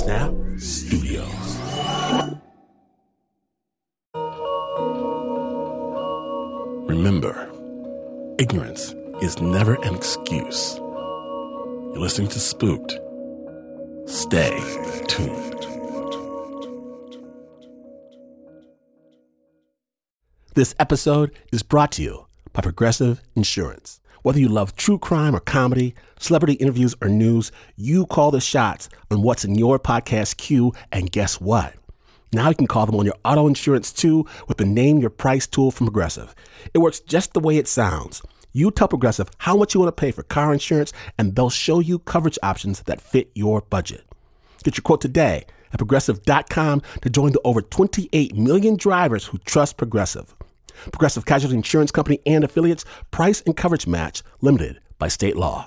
Snap Studios. Remember, ignorance is never an excuse. You're listening to Spooked. Stay tuned. This episode is brought to you by Progressive Insurance. Whether you love true crime or comedy, celebrity interviews or news, you call the shots on what's in your podcast queue, and guess what? Now you can call them on your auto insurance too with the Name Your Price tool from Progressive. It works just the way it sounds. You tell Progressive how much you want to pay for car insurance, and they'll show you coverage options that fit your budget. Get your quote today at Progressive.com to join the over 28 million drivers who trust Progressive. Progressive Casualty Insurance Company and Affiliates. Price and coverage match limited by state law.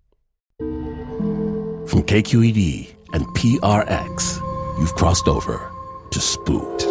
From KQED and PRX, you've crossed over to Spooked.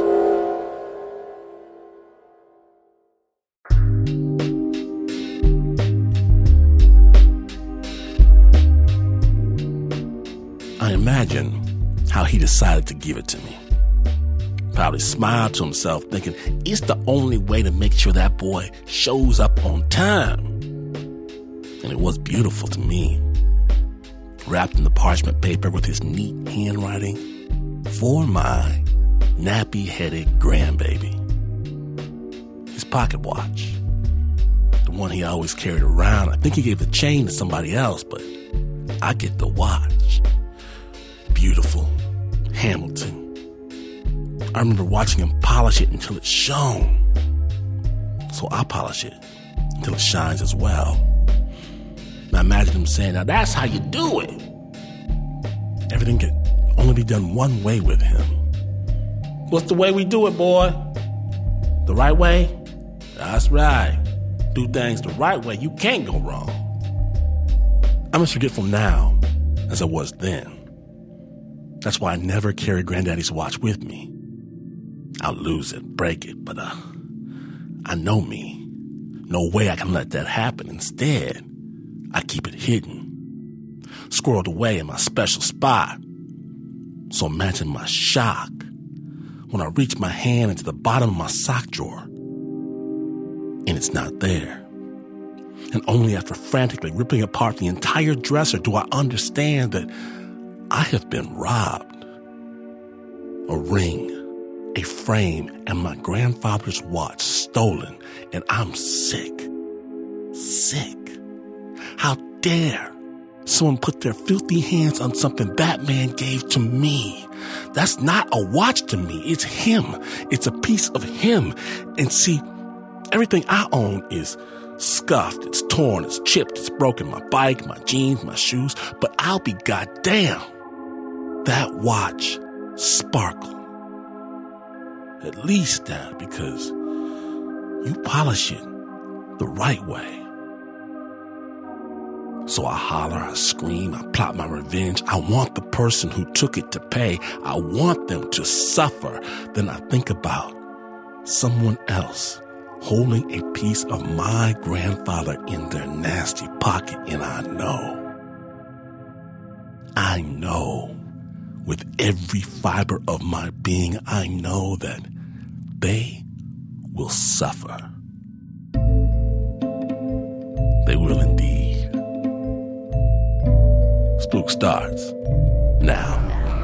I imagine how he decided to give it to me. Probably smiled to himself, thinking it's the only way to make sure that boy shows up on time. And it was beautiful to me. Wrapped in the parchment paper with his neat handwriting for my nappy-headed grandbaby. His pocket watch, the one he always carried around. I think he gave the chain to somebody else, but I get the watch. Beautiful Hamilton. I remember watching him polish it until it shone. So I polish it until it shines as well. And I imagine him saying, now that's how you do it. Everything could only be done one way with him. What's the way we do it, boy? The right way? That's right. Do things the right way. You can't go wrong. I'm as forgetful now as I was then. That's why I never carry Granddaddy's watch with me. I'll lose it, break it, but I know me. No way I can let that happen. Instead, I keep it hidden, squirreled away in my special spot. So imagine my shock when I reach my hand into the bottom of my sock drawer, and it's not there. And only after frantically ripping apart the entire dresser do I understand that I have been robbed. A ring, a frame, and my grandfather's watch stolen, and I'm sick. Sick. How dare someone put their filthy hands on something Batman gave to me? That's not a watch to me. It's him. It's a piece of him. And see, everything I own is scuffed, it's torn, it's chipped, it's broken. My bike, my jeans, my shoes. But I'll be goddamn. That watch sparkle. At least that, because you polish it the right way. So I holler, I scream, I plot my revenge. I want the person who took it to pay. I want them to suffer. Then I think about someone else holding a piece of my grandfather in their nasty pocket, and I know, with every fiber of my being, I know that they will suffer. They will indeed. Spook starts now.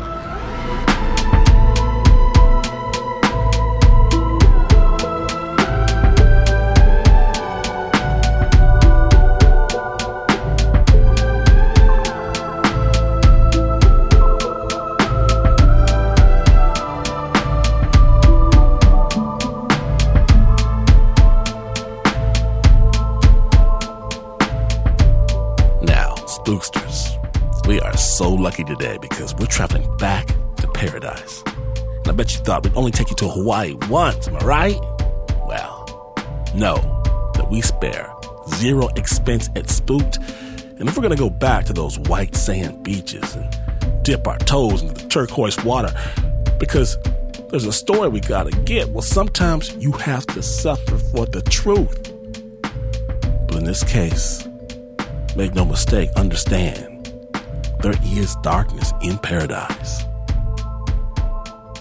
Spooksters, we are so lucky today because we're traveling back to paradise. And I bet you thought we'd only take you to Hawaii once, am I right? Well, know that we spare zero expense at Spooked. And if we're going to go back to those white sand beaches and dip our toes into the turquoise water, because there's a story we got to get, well, sometimes you have to suffer for the truth. But in this case, make no mistake, understand, there is darkness in paradise.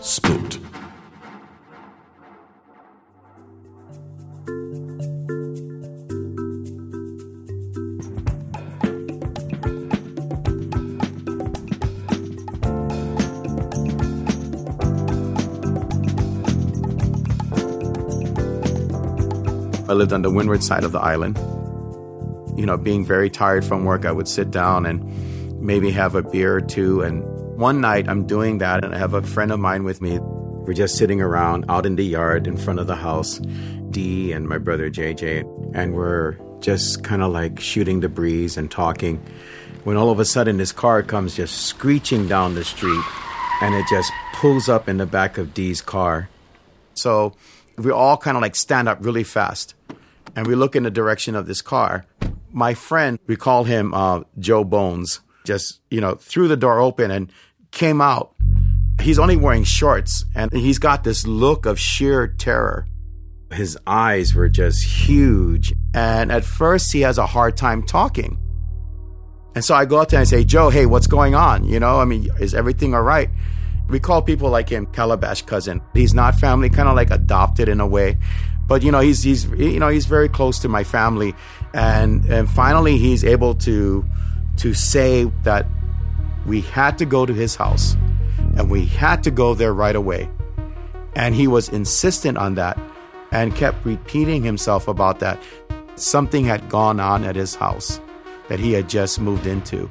Spooked. I lived on the windward side of the island. You know, being very tired from work, I would sit down and maybe have a beer or two. And one night I'm doing that, and I have a friend of mine with me. We're just sitting around out in the yard in front of the house, Dee and my brother JJ, and we're just kind of like shooting the breeze and talking, when all of a sudden this car comes just screeching down the street, and it just pulls up in the back of Dee's car. So we all kind of like stand up really fast, and we look in the direction of this car. My friend, we call him Joe Bones, just, you know, threw the door open and came out. He's only wearing shorts, and he's got this look of sheer terror. His eyes were just huge, and at first he has a hard time talking. And so I go out there and I say, Joe, hey, what's going on? You know, I mean, is everything all right? We call people like him Calabash cousin. He's not family, kind of like adopted in a way. But, you know, he's very close to my family. And finally, he's able to say that we had to go to his house and we had to go there right away. And he was insistent on that and kept repeating himself about that. Something had gone on at his house that he had just moved into.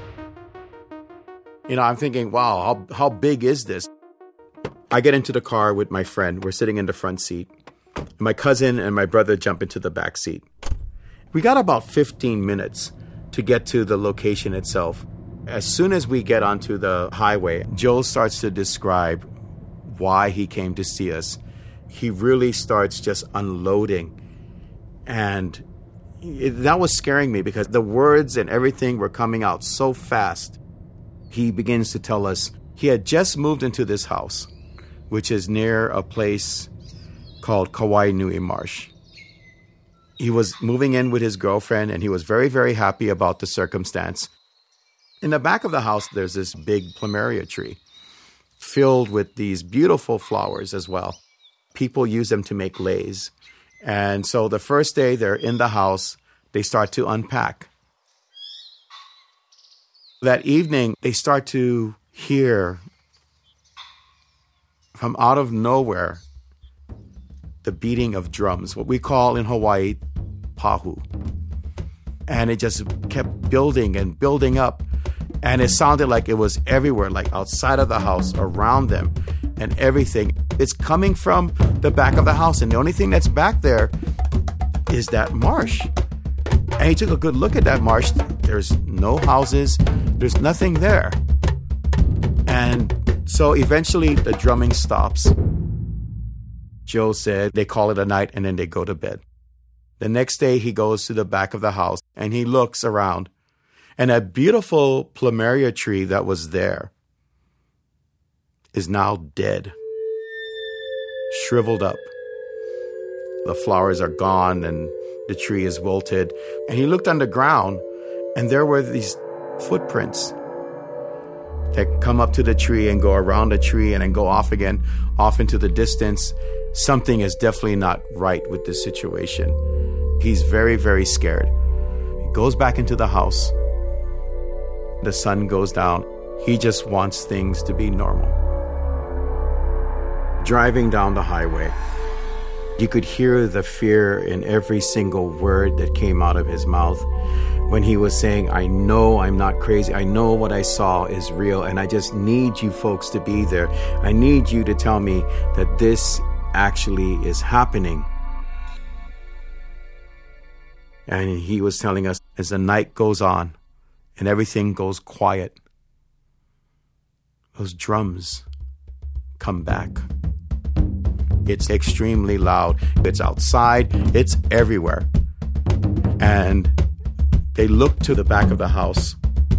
You know, I'm thinking, wow, how big is this? I get into the car with my friend. We're sitting in the front seat. My cousin and my brother jump into the back seat. We got about 15 minutes to get to the location itself. As soon as we get onto the highway, Joe starts to describe why he came to see us. He really starts just unloading. And that was scaring me because the words and everything were coming out so fast. He begins to tell us he had just moved into this house, which is near a place called Kauai Nui Marsh. He was moving in with his girlfriend, and he was very, very happy about the circumstance. In the back of the house, there's this big plumeria tree filled with these beautiful flowers as well. People use them to make leis. And so the first day they're in the house, they start to unpack. That evening, they start to hear from out of nowhere the beating of drums, what we call in Hawaii, pahu. And it just kept building and building up. And it sounded like it was everywhere, like outside of the house, around them, and everything. It's coming from the back of the house. And the only thing that's back there is that marsh. And he took a good look at that marsh. There's no houses. There's nothing there. And so eventually the drumming stops. Joe said they call it a night and then they go to bed. The next day he goes to the back of the house and he looks around. And a beautiful plumeria tree that was there is now dead, shriveled up. The flowers are gone and the tree is wilted. And he looked on the ground and there were these footprints that come up to the tree and go around the tree and then go off again, off into the distance. Something is definitely not right with this situation. He's very, very scared. He goes back into the house. The sun goes down. He just wants things to be normal. Driving down the highway, you could hear the fear in every single word that came out of his mouth when he was saying, I know I'm not crazy. I know what I saw is real, and I just need you folks to be there. I need you to tell me that this actually is happening. And he was telling us, as the night goes on and everything goes quiet, those drums come back. It's extremely loud. It's outside. It's everywhere. And they look to the back of the house.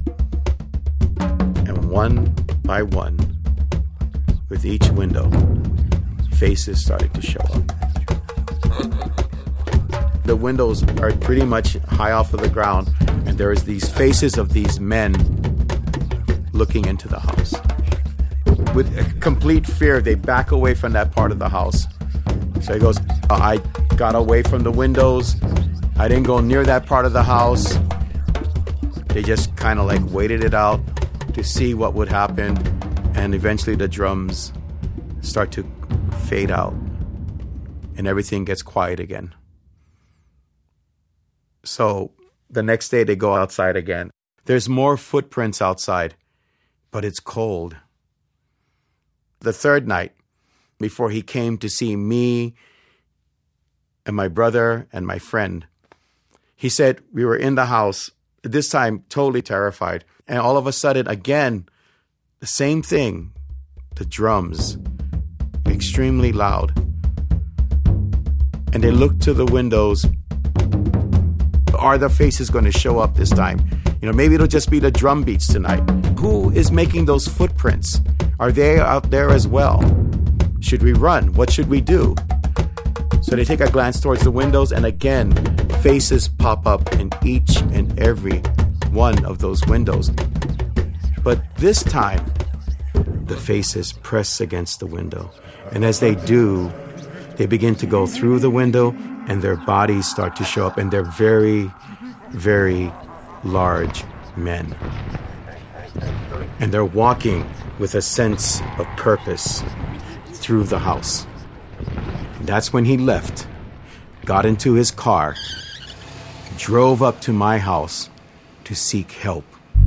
And one by one, with each window, faces started to show up. The windows are pretty much high off of the ground, and there is these faces of these men looking into the house. with complete fear, they back away from that part of the house. So he goes, I got away from the windows. I didn't go near that part of the house. They just kind of like waited it out to see what would happen. And eventually the drums start to fade out and everything gets quiet again. So the next day they go outside again. There's more footprints outside, but it's cold. The third night, before he came to see me and my brother and my friend, he said we were in the house, this time totally terrified. And all of a sudden, again, the same thing, the drums, extremely loud. And they looked to the windows. Are the faces going to show up this time? Maybe it'll just be the drum beats tonight. Who is making those footprints? Are they out there as well? Should we run? What should we do? So they take a glance towards the windows, and again, faces pop up in each and every one of those windows. But this time, the faces press against the window. And as they do, they begin to go through the window, and their bodies start to show up, and they're very, very large men. And they're walking with a sense of purpose through the house. And that's when he left, got into his car, drove up to my house to seek help.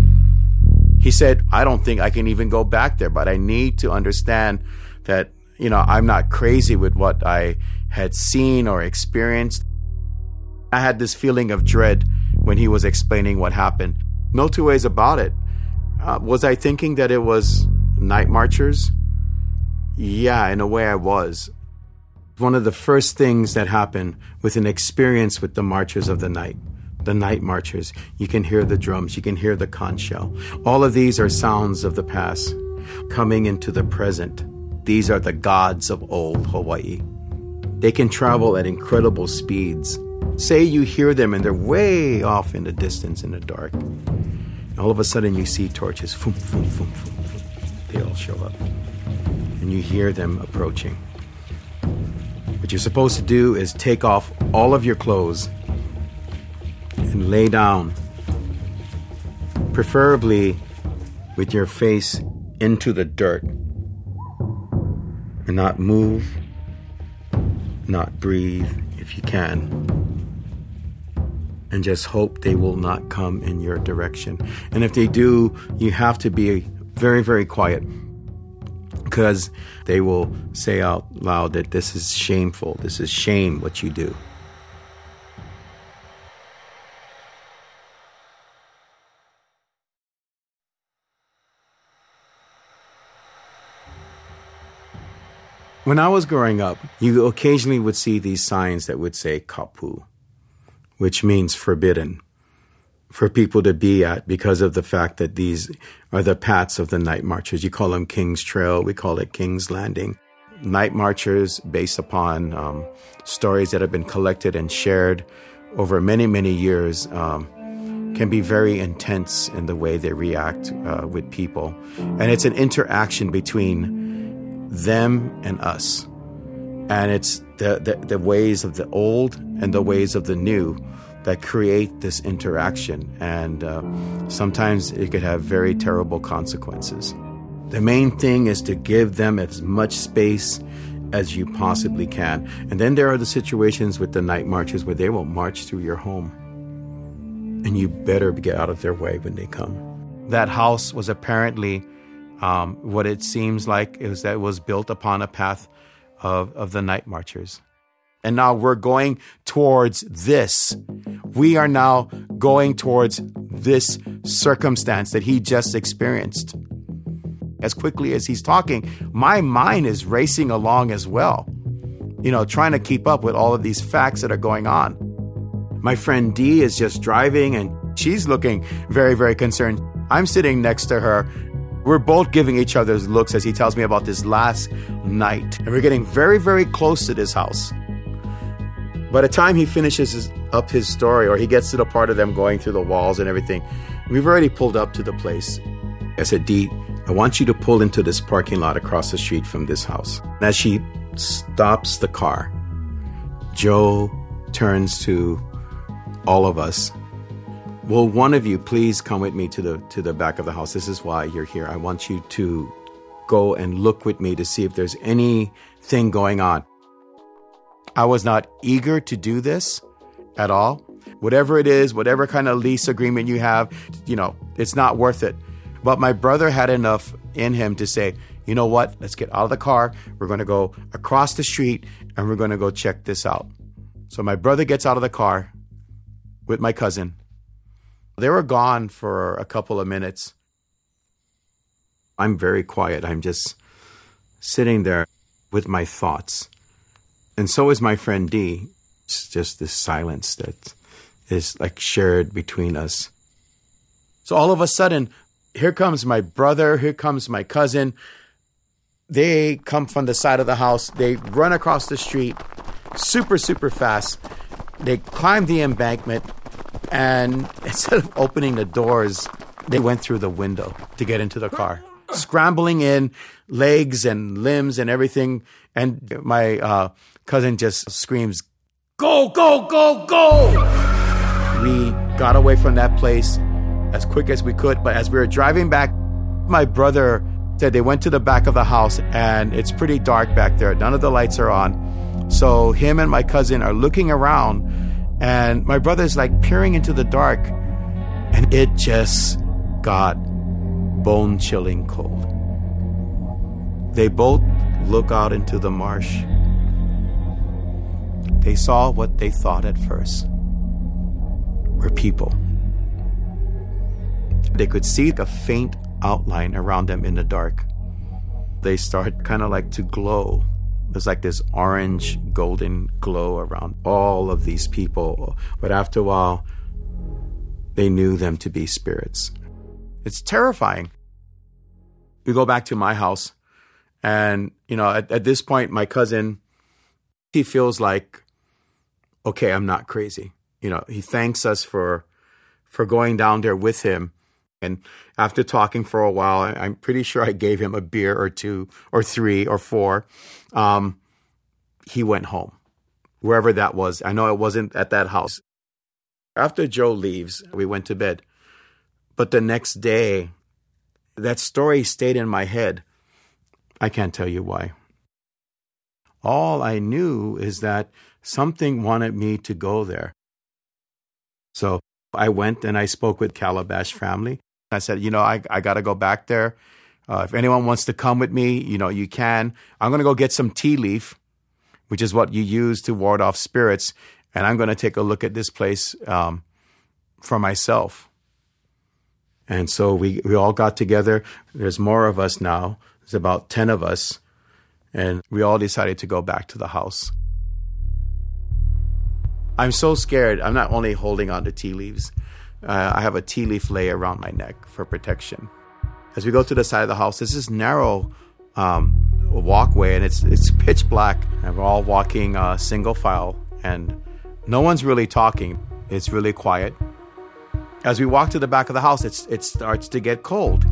He said, I don't think I can even go back there, but I need to understand that, I'm not crazy with what I had seen or experienced. I had this feeling of dread when he was explaining what happened. No two ways about it. Was I thinking that it was night marchers? Yeah, in a way I was. One of the first things that happened with an experience with the Marchers of the Night, the night marchers, you can hear the drums, you can hear the conch shell. All of these are sounds of the past coming into the present. These are the gods of old Hawaii. They can travel at incredible speeds. Say you hear them and they're way off in the distance in the dark. And all of a sudden you see torches. Boom, boom, boom, boom, boom. They all show up. And you hear them approaching. What you're supposed to do is take off all of your clothes and lay down, preferably with your face into the dirt, and not move, not breathe if you can, and just hope they will not come in your direction. And if they do, you have to be very, very quiet, because they will say out loud that this is shameful, this is shame what you do. When I was growing up, you occasionally would see these signs that would say kapu, which means forbidden, for people to be at because of the fact that these are the paths of the night marchers. You call them King's Trail, we call it King's Landing. Night marchers, based upon stories that have been collected and shared over many, many years, can be very intense in the way they react with people. And it's an interaction between them and us. And it's the ways of the old and the ways of the new that create this interaction. And sometimes it could have very terrible consequences. The main thing is to give them as much space as you possibly can. And then there are the situations with the night marchers where they will march through your home. And you better get out of their way when they come. That house was apparently what it seems like is that it was built upon a path of the night marchers. And now we're going towards this. We are now going towards this circumstance that he just experienced. As quickly as he's talking, my mind is racing along as well, trying to keep up with all of these facts that are going on. My friend Dee is just driving and she's looking very, very concerned. I'm sitting next to her. We're both giving each other's looks as he tells me about this last night. And we're getting very, very close to this house. By the time he finishes up his story, or he gets to the part of them going through the walls and everything, we've already pulled up to the place. I said, Dee, I want you to pull into this parking lot across the street from this house. As she stops the car, Joe turns to all of us. Will one of you please come with me to the back of the house? This is why you're here. I want you to go and look with me to see if there's anything going on. I was not eager to do this at all. Whatever it is, whatever kind of lease agreement you have, it's not worth it. But my brother had enough in him to say, you know what? Let's get out of the car. We're going to go across the street and we're going to go check this out. So my brother gets out of the car with my cousin. They were gone for a couple of minutes. I'm very quiet. I'm just sitting there with my thoughts. And so is my friend D. It's just this silence that is like shared between us. So all of a sudden, here comes my brother, here comes my cousin. They come from the side of the house. They run across the street super, super fast. They climb the embankment. And instead of opening the doors, they went through the window to get into the car. Scrambling in, legs and limbs and everything. And my cousin just screams, "Go, go, go, go!" We got away from that place as quick as we could. But as we were driving back, my brother said they went to the back of the house and it's pretty dark back there. None of the lights are on. So him and my cousin are looking around and my brother's like peering into the dark and it just got bone-chilling cold. They both look out into the marsh. They saw what they thought at first were people. They could see a faint outline around them in the dark. They start kind of like to glow. There's like this orange golden glow around all of these people. But after a while, they knew them to be spirits. It's terrifying. We go back to my house. And, at this point, my cousin, he feels like, okay, I'm not crazy. He thanks us for going down there with him. And after talking for a while, I'm pretty sure I gave him a beer or 2 or 3 or 4. He went home, wherever that was. I know it wasn't at that house. After Joe leaves, we went to bed. But the next day, that story stayed in my head. I can't tell you why. All I knew is that something wanted me to go there. So I went and I spoke with Calabash family. I said, I got to go back there. If anyone wants to come with me, you can. I'm going to go get some tea leaf, which is what you use to ward off spirits. And I'm going to take a look at this place for myself. And so we all got together. There's more of us now. There's about 10 of us. And we all decided to go back to the house. I'm so scared. I'm not only holding on to tea leaves. I have a tea leaf lay around my neck for protection. As we go to the side of the house, there's this narrow walkway, and it's pitch black. And we're all walking single file, and no one's really talking. It's really quiet. As we walk to the back of the house, it starts to get cold.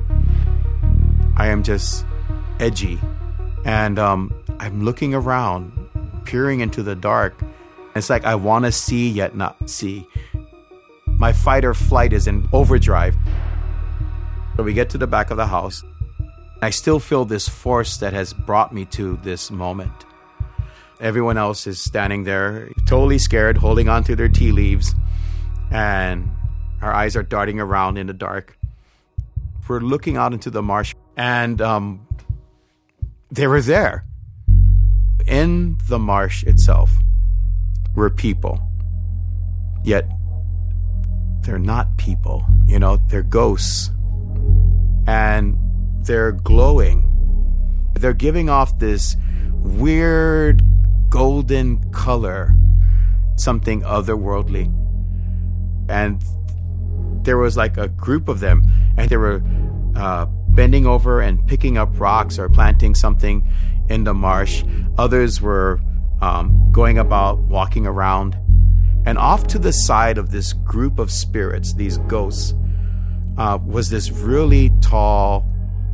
I am just edgy, and I'm looking around, peering into the dark. It's like I want to see yet not see. My fight or flight is in overdrive. So we get to the back of the house. I still feel this force that has brought me to this moment. Everyone else is standing there, totally scared, holding on to their tea leaves. And our eyes are darting around in the dark. We're looking out into the marsh. And they were there. In the marsh itself were people. Yet they're not people, they're ghosts. And they're glowing. They're giving off this weird golden color, something otherworldly. And there was like a group of them, and they were bending over and picking up rocks or planting something in the marsh. Others were going about, walking around. And off to the side of this group of spirits, these ghosts, was this really tall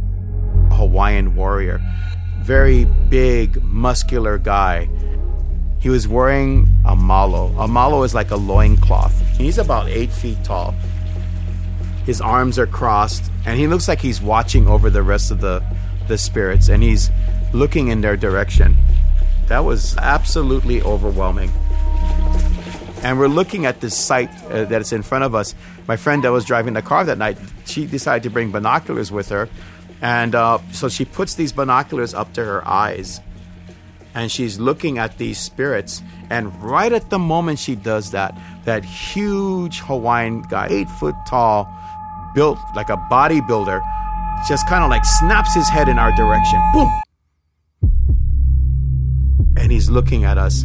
Hawaiian warrior. Very big, muscular guy. He was wearing a malo. A malo is like a loincloth. He's about 8 feet tall. His arms are crossed, and he looks like he's watching over the rest of the spirits, and he's looking in their direction. That was absolutely overwhelming. And we're looking at this site that's in front of us. My friend that was driving the car that night, she decided to bring binoculars with her. And so she puts these binoculars up to her eyes, and she's looking at these spirits. And right at the moment she does that, that huge Hawaiian guy, 8 foot tall, built like a bodybuilder, just kind of like snaps his head in our direction. Boom! And he's looking at us.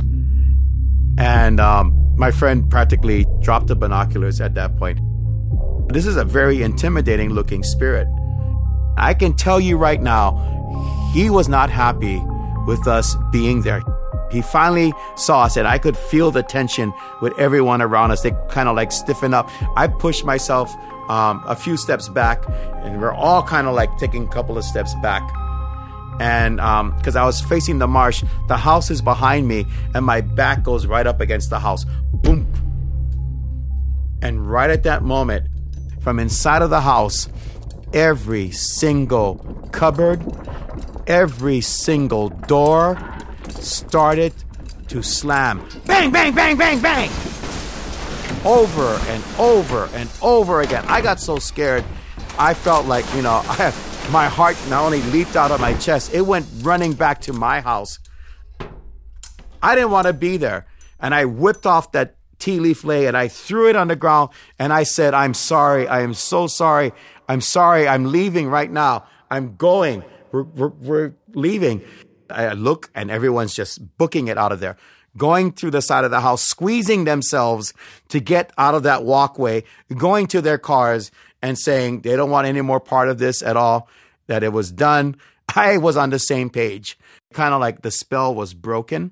And my friend practically dropped the binoculars at that point. This is a very intimidating looking spirit. I can tell you right now, he was not happy with us being there. He finally saw us, and I could feel the tension with everyone around us. They kind of like stiffen up. I pushed myself a few steps back, and we're all kind of like taking a couple of steps back. And because I was facing the marsh, the house is behind me, and my back goes right up against the house. Boom. And right at that moment, from inside of the house, every single cupboard, every single door started to slam. Bang, bang, bang, bang, bang. Over and over and over again. I got so scared. I felt like, my heart not only leaped out of my chest, it went running back to my house. I didn't want to be there. And I whipped off that tea leaf lei and I threw it on the ground and I said, I'm sorry. I am so sorry. I'm sorry. I'm leaving right now. I'm going. We're leaving. I look and everyone's just booking it out of there, going through the side of the house, squeezing themselves to get out of that walkway, going to their cars and saying they don't want any more part of this at all, that it was done. I was on the same page. Kind of like the spell was broken.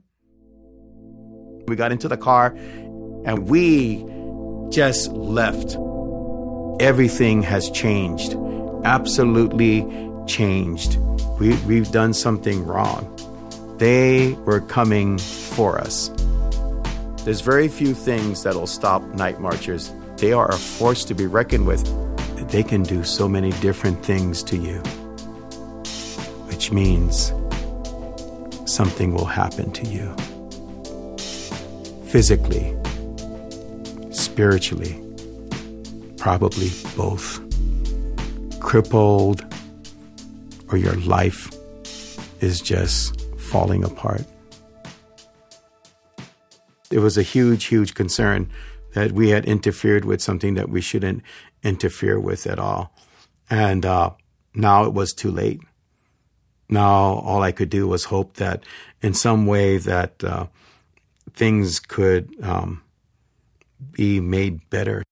We got into the car and we just left. Everything has changed. Absolutely changed. We've done something wrong. They were coming for us. There's very few things that'll stop night marchers. They are a force to be reckoned with. They can do so many different things to you, which means something will happen to you. Physically, spiritually, probably both. Crippled, or your life is just falling apart. It was a huge, huge concern that we had interfered with something that we shouldn't interfere with at all. And now it was too late. Now all I could do was hope that in some way that things could be made better.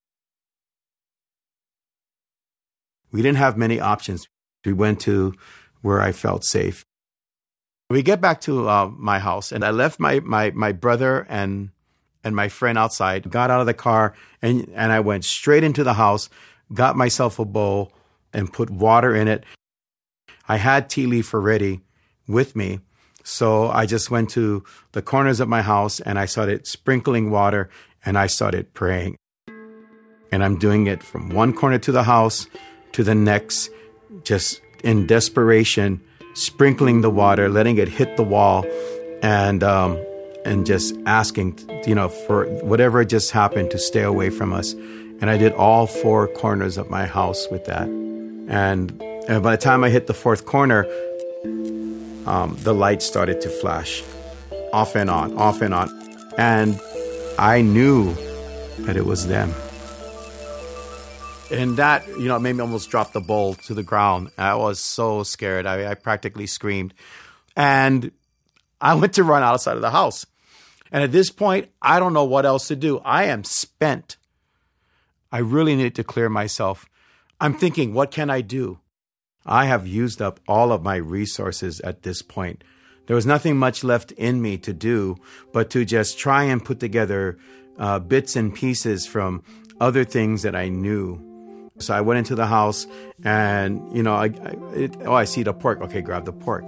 We didn't have many options. We went to where I felt safe. We get back to my house, and I left my brother and my friend outside, got out of the car, and I went straight into the house, got myself a bowl, and put water in it. I had tea leaf already with me, so I just went to the corners of my house, and I started sprinkling water, and I started praying. And I'm doing it from one corner to the house to the next, just in desperation, sprinkling the water, letting it hit the wall, and just asking, for whatever just happened to stay away from us. And I did all 4 corners of my house with that. And by the time I hit the 4th corner, the light started to flash off and on, off and on. And I knew that it was them. And that, made me almost drop the bowl to the ground. I was so scared. I practically screamed. And I went to run outside of the house. And at this point, I don't know what else to do. I am spent. I really need to clear myself. I'm thinking, what can I do? I have used up all of my resources at this point. There was nothing much left in me to do but to just try and put together bits and pieces from other things that I knew So I went into the house and, I see the pork. Okay, grab the pork.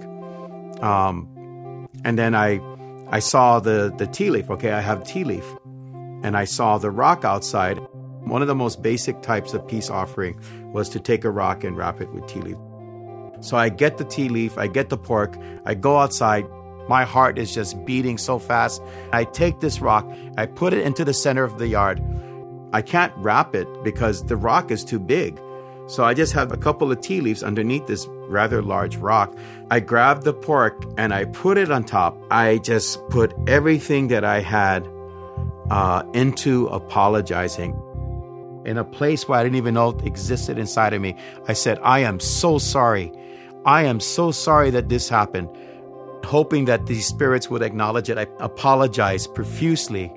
And then I saw the tea leaf. Okay, I have tea leaf. And I saw the rock outside. One of the most basic types of peace offering was to take a rock and wrap it with tea leaf. So I get the tea leaf, I get the pork, I go outside. My heart is just beating so fast. I take this rock, I put it into the center of the yard. I can't wrap it because the rock is too big. So I just have a couple of tea leaves underneath this rather large rock. I grab the pork and I put it on top. I just put everything that I had into apologizing. In a place where I didn't even know it existed inside of me, I said, I am so sorry. I am so sorry that this happened. Hoping that these spirits would acknowledge it, I apologize profusely.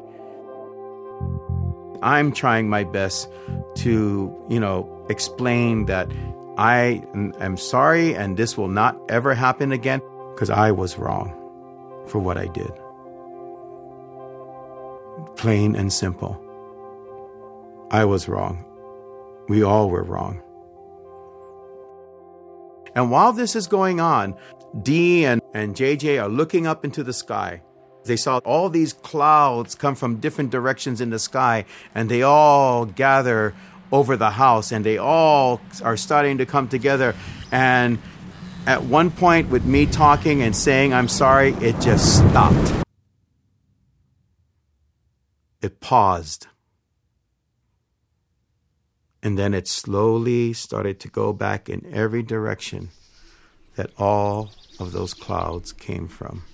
I'm trying my best to, explain that I am sorry and this will not ever happen again because I was wrong for what I did. Plain and simple. I was wrong. We all were wrong. And while this is going on, Dee and JJ are looking up into the sky. They saw all these clouds come from different directions in the sky, and they all gather over the house, and they all are starting to come together. And at one point, with me talking and saying I'm sorry, it just stopped. It paused. And then it slowly started to go back in every direction that all of those clouds came from.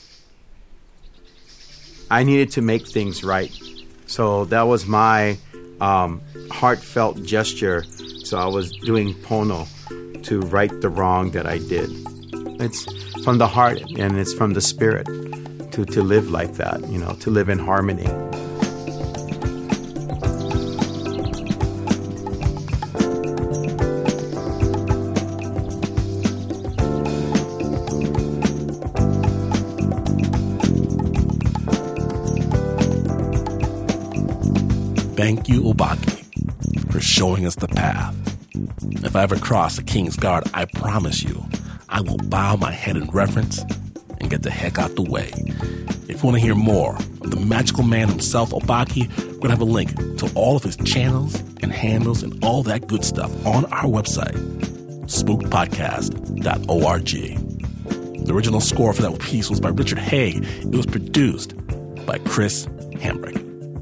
I needed to make things right. So that was my heartfelt gesture. So I was doing pono to right the wrong that I did. It's from the heart and it's from the spirit to live like that, to live in harmony. Thank you, Obake, for showing us the path. If I ever cross the King's Guard, I promise you, I will bow my head in reverence and get the heck out the way. If you want to hear more of the magical man himself, Obake, we're going to have a link to all of his channels and handles and all that good stuff on our website, spookedpodcast.org. The original score for that piece was by Richard Haig. It was produced by Chris Hambrick.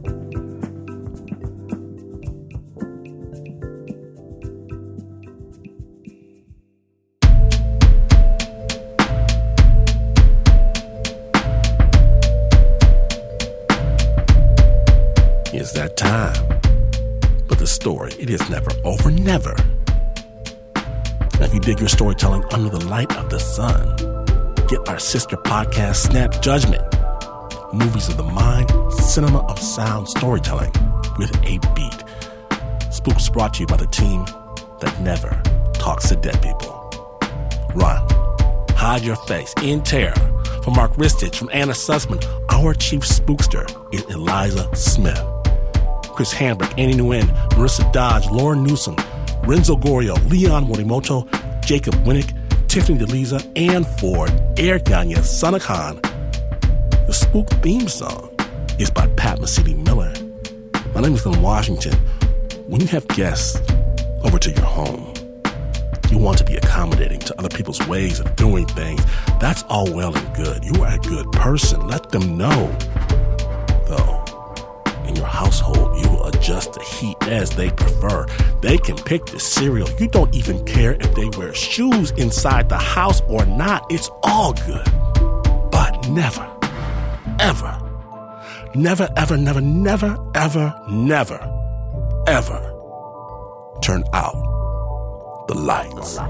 It's that time. But the story, it is never over, never. Now, if you dig your storytelling under the light of the sun, get our sister podcast, Snap Judgment. Movies of the mind, cinema of sound storytelling with a beat. Spooks brought to you by the team that never talks to dead people. Run. Hide your face in terror. From Mark Ristich, from Anna Sussman, our chief spookster is Eliza Smith. Chris Hambrick, Annie Nguyen, Marissa Dodge, Lauren Newsom, Renzo Gorio, Leon Morimoto, Jacob Winnick, Tiffany DeLiza, Ann Ford, Eric Gagne, Sana Khan. The Spook theme song is by Pat Mesiti-Miller. My name is Glenn Washington. When you have guests over to your home, you want to be accommodating to other people's ways of doing things. That's all well and good. You are a good person. Let them know. Though, in your household, you will adjust the heat as they prefer. They can pick the cereal. You don't even care if they wear shoes inside the house or not. It's all good. But never, ever, never, ever, never, never, ever, never, ever turn out the lights.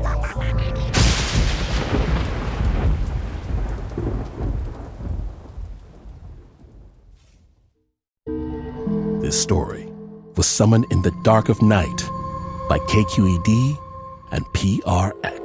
This story was summoned in the dark of night by KQED and PRX.